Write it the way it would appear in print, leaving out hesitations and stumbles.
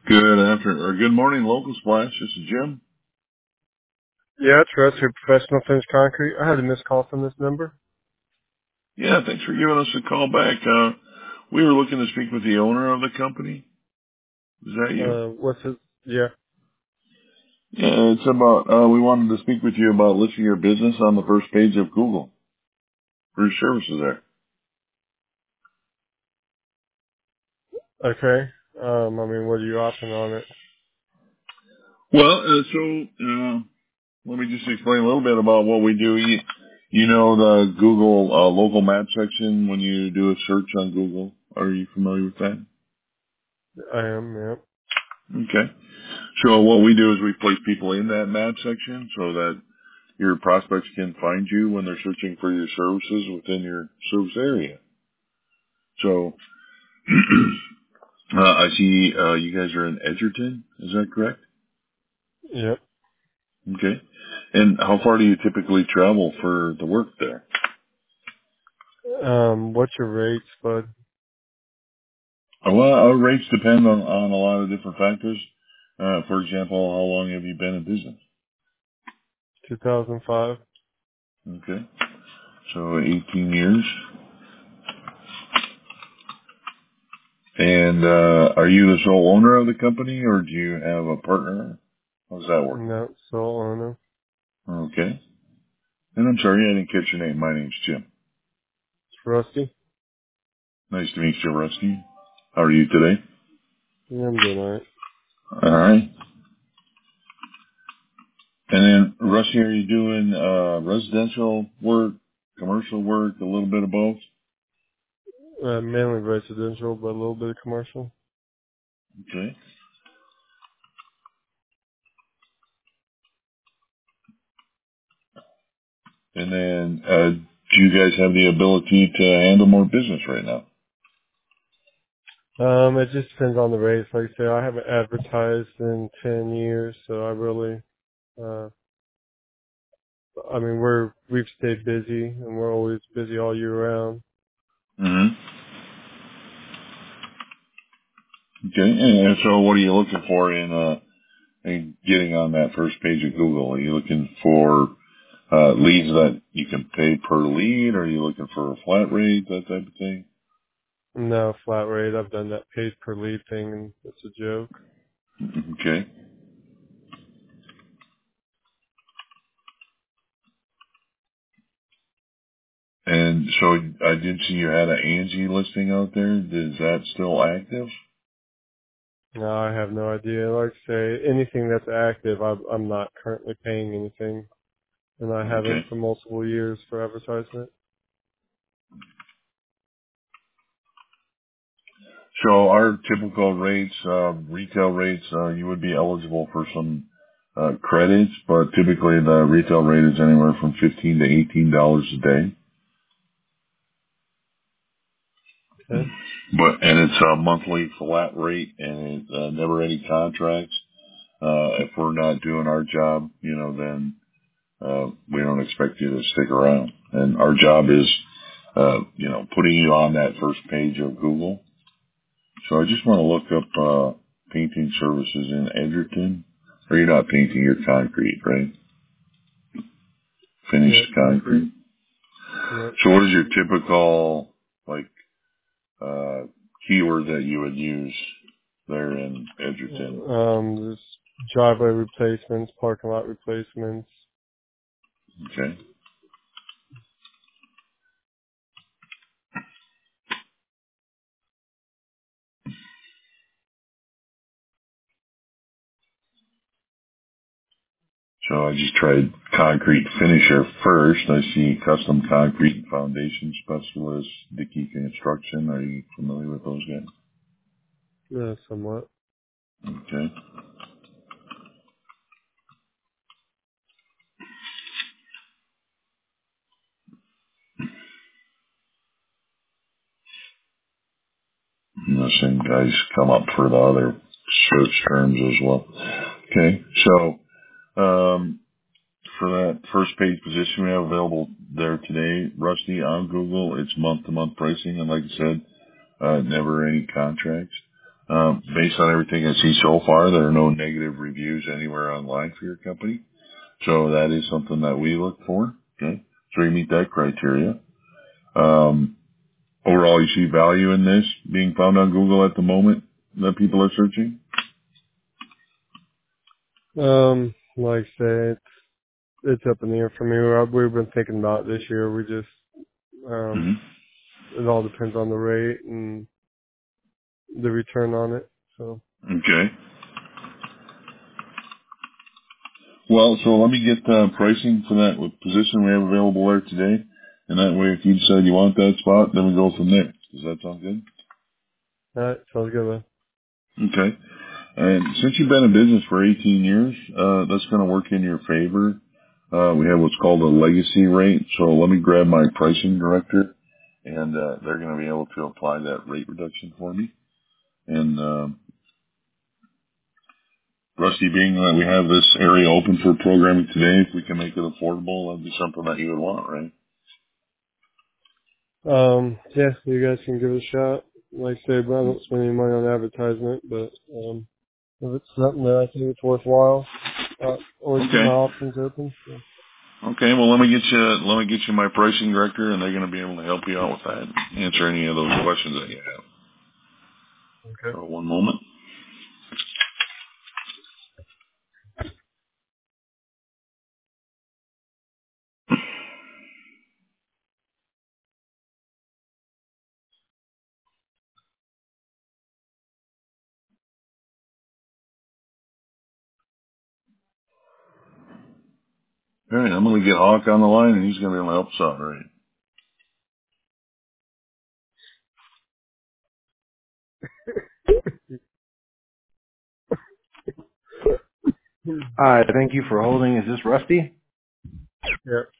Good afternoon, or good morning, Local Splash. This is Jim. Yeah, it's Russ here, Professional Finished Concrete. I had a missed call from this number. Yeah, thanks for giving us a call back. We were looking to speak with the owner of the company. Is that you? What's his? Yeah. Yeah, it's about, we wanted to speak with you about listing your business on the first page of Google for your services there. Okay. What are you offering on it? Well, let me just explain a little bit about what we do. You know the Google local map section when you do a search on Google. Are you familiar with that? I am, yeah. Okay. So what we do is we place people in that map section so that your prospects can find you when they're searching for your services within your service area. So I see you guys are in Edgerton. Is that correct? Yep. Okay. And how far do you typically travel for the work there? What's your rates, bud? Well, our rates depend on a lot of different factors. For example, how long have you been in business? 2005? Okay. So 18 years. And are you the sole owner of the company or do you have a partner? How does that work? No, sole owner. Okay. And I'm sorry, I didn't catch your name. My name's Jim. It's Rusty? Nice to meet you, Rusty. How are you today? Yeah, I'm doing alright. All right. And then, Rusty, are you doing residential work, commercial work, a little bit of both? Mainly residential, but a little bit of commercial. Okay. And then, do you guys have the ability to handle more business right now? It just depends on the rates. Like I say, I haven't advertised in 10 years, so I really, uh, we've stayed busy and we're always busy all year round. Mm-hmm. Okay. And so what are you looking for in getting on that first page of Google? Are you looking for leads that you can pay per lead? Are you looking for a flat rate, that type of thing? No, flat rate. I've done that paid per lead thing, and it's a joke. Okay. And so I did see you had an Angie listing out there. Is that still active? No, I have no idea. Like I say, anything that's active, I'm not currently paying anything, and I haven't Okay. for multiple years for advertisement. So our typical rates, retail rates, you would be eligible for some credits, but typically the retail rate is anywhere from $15 to $18 a day. Okay. And it's a monthly flat rate and it's never any contracts. If we're not doing our job, then we don't expect you to stick around. And our job is, putting you on that first page of Google. So I just want to look up painting services in Edgerton. Or you're not painting your concrete, right? Yeah, Finished concrete. concrete. Yep. So what is your typical like uh keyword that you would use there in Edgerton? There's driveway replacements, parking lot replacements. Okay. So I just tried concrete finisher first. I see custom concrete and foundation specialist, Dickey Construction. Are you familiar with those guys? Somewhat. Okay. And the same guys come up for the other search terms as well. Okay. So, for that first page position we have available there today, Rusty, on Google, it's month to month pricing. And like I said, never any contracts. Based on everything I see so far, there are no negative reviews anywhere online for your company. So that is something that we look for. Okay. So you meet that criteria. Overall, you see value in this being found on Google at the moment that people are searching? Like I say, it's up in the air for me. We've been thinking about it this year. We just, Hmm. it all depends on the rate and the return on it. So, Okay. Well, so let me get pricing for that position we have available there today. And that way, if you decide you want that spot, then we go from there. Does that sound good? alright, sounds good, man. Okay. And since you've been in business for 18 years, that's going to work in your favor. We have what's called a legacy rate. So let me grab my pricing director, and they're going to be able to apply that rate reduction for me. And Rusty, being that we have this area open for programming today, if we can make it affordable, that'd be something that you would want, right? Yeah, you guys can give it a shot. Like I say, but I don't spend any money on advertisement, but, if it's something that I think it's worthwhile, always keep my Okay. options open. So. Okay. Well, let me get you my pricing director, and they're going to be able to help you out with that. Answer any of those questions that you have. Okay. So one moment. All right. I'm going to get Hawk on the line, and he's going to be able to help us out, right? Hi, thank you for holding. Is this Rusty? Yeah.